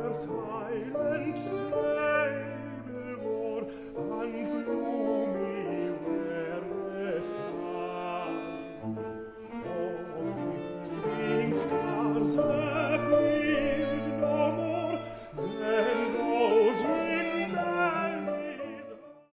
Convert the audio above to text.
silent stable more, and gloomy were the skies of glittering stars.